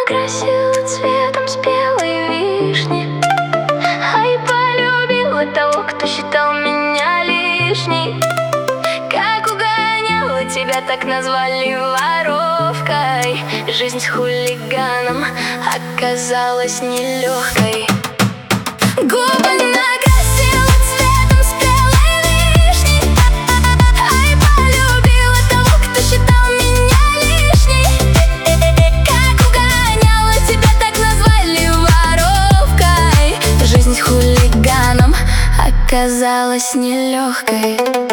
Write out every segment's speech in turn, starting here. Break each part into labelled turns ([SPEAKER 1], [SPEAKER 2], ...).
[SPEAKER 1] накрасила цветом спелой вишни, ай, полюбила того, кто считал меня лишней. Как угоняла тебя, так назвали воровкой. Жизнь с хулиганом оказалась нелегкой. Губы накрасила цветом спелой вишни, ай, полюбила того, кто считал меня лишней. Как угоняла тебя, так назвали воровкой. Жизнь с хулиганом оказалась нелегкой.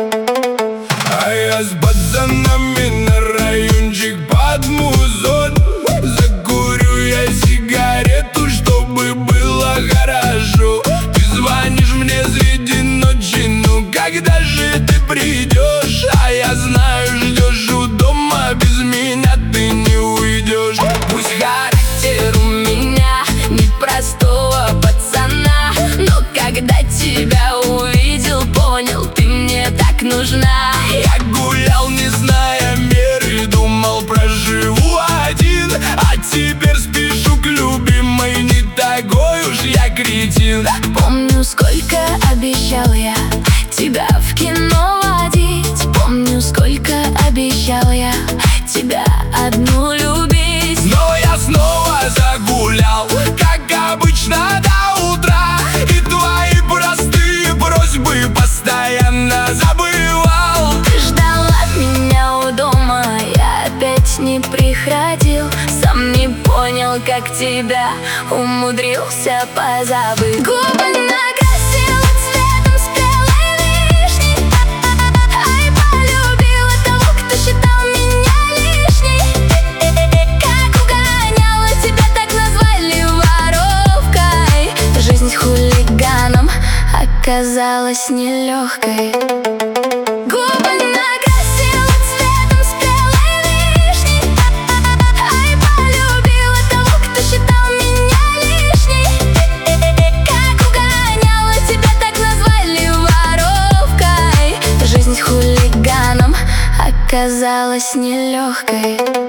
[SPEAKER 2] А я с пацанами на райончик под музон. Закурю я сигарету, чтобы было хорошо. Ты звонишь мне среди ночи, ну когда же ты придешь? А я знаю, ждешь у дома, без меня ты не уйдешь. Пусть характер у меня непростого пацана, но когда тебя увидел, понял, ты мне так нужна. Я гулял, не зная меры, думал, проживу один, а теперь спешу к любимой, не такой уж я кретин.
[SPEAKER 1] Помню, сколько обещал я тебя в кино водить. Помню, сколько обещал я тебя одну любить.
[SPEAKER 2] Но я снова загулял, как обычно, до утра, и твои простые просьбы постоянно забывал.
[SPEAKER 1] Ты ждал от меня у дома, я опять не приходил. Сам не понял, как тебя умудрился позабыть. Губы накрасила цветом спелой вишни, ай, полюбила того, кто считал меня лишней. Как угоняла тебя, так назвали воровкой. Жизнь с хулиганом оказалась нелегкой. Губы накрасила цветом спелой вишни, ай, полюбила того, кто считал меня лишней. Как угоняла тебя, так назвали воровкой. Жизнь с хулиганом оказалась нелегкой.